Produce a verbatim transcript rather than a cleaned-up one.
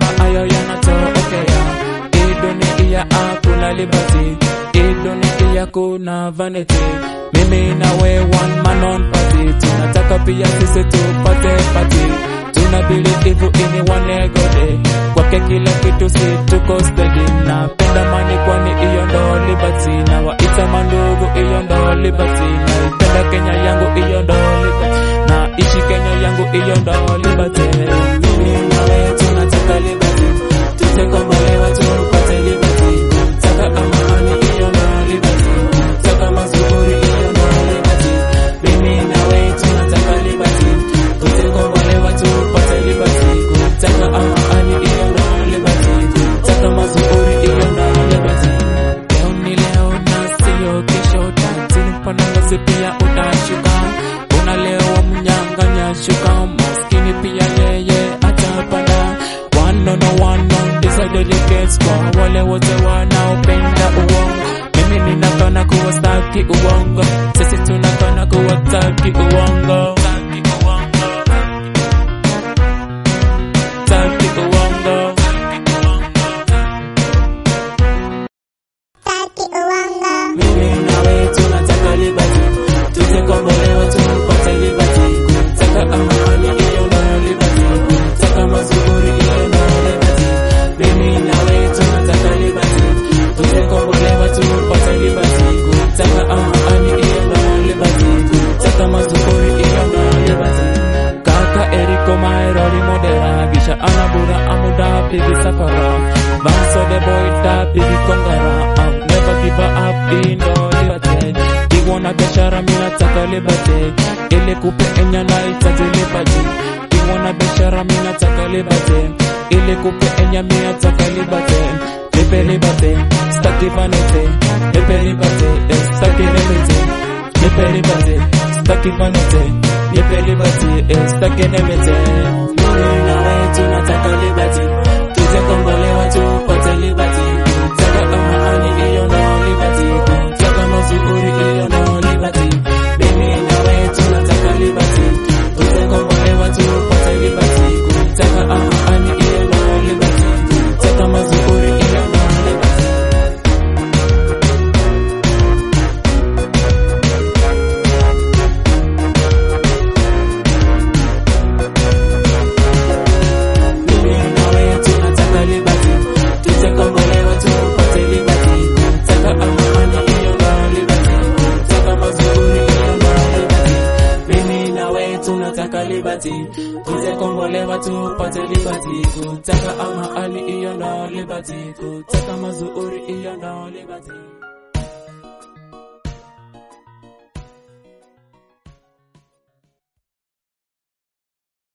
hayo yanatokea. Hii dunia hakuna liberty, hii dunia kuna vanity. Mimi na we one man on party, tunataka pia sisi tupate party. Tuna believe in one God, kwake kila kitu si tuko steady. Napenda mani kwani iyo ndo liberty, na waita mandugu iyo ndo liberty. Naipenda Kenya yangu iyo ndo liberty, na ishi Kenya yangu iyo ndo liberty. Mimi na we tunataka liberty, tutekombolewa tupate liberty. Taka amani iyo ndo liberty, taka mazuri iyo ndo liberty. Mimi na we tunataka liberty, tutekombolewa tupate liberty. Taka amani iyo ndo liberty, taka mazuri iyo ndo liberty. Leo ni leo na siyo kesho, tatini pananga pia utashuka. Una leo mnyanganya shuka, maskini pia yeye atapanda. One on one on this side delegates kwa wale wote wanaopenda uongo. Mimi ninakana kuwa staki uongo, sisi tunakana kuwa taki uongo. Taki uongo, taki uongo, taki uongo. Mimi nawe tunataka liberty, tutekombolewa tupate liberty. Taka amani iyo ndo liberty, taka mazuri iyo ndo liberty. Mimi nawe tunataka liberty, tutekombolewa tupate liberty. Taka amani iyo ndo liberty, taka mazuri iyo ndo liberty. Kaka Eriko Maerori modera, gisha anabura amuda pigi safara. Vanso the boy da pigi kongara, I'll never give up in no liberty. Iwana biashara mina taka liberty, ile kupe enya na itaji liberty. Iwana biashara mina taka liberty, ile kupe enya mina taka liberty. Nipe liberty, staki vanity. Nipe liberty, staki vanity. Nipe liberty, staki vanity. Nipe liberty, staki vanity. Mimi na we tunataka liberty, tutekombolewa tupate liberty. Taka amani iyo ndo liberty, taka mazuri iyo ndo liberty. Mimi na we tunataka liberty, tutekombolewa tupate liberty. Taka amani iyo ndo liberty, taka mazuri iyo ndo liberty. Mimi na we tunataka liberty, tutekombolewa tupate liberty. Taka amani iyo ndo liberty, taka mazuri iyo ndo liberty. Mimi na we tunataka liberty, tutekombolewa tupate liberty. Taka amani iyo ndo liberty, taka mazuri iyo ndo liberty.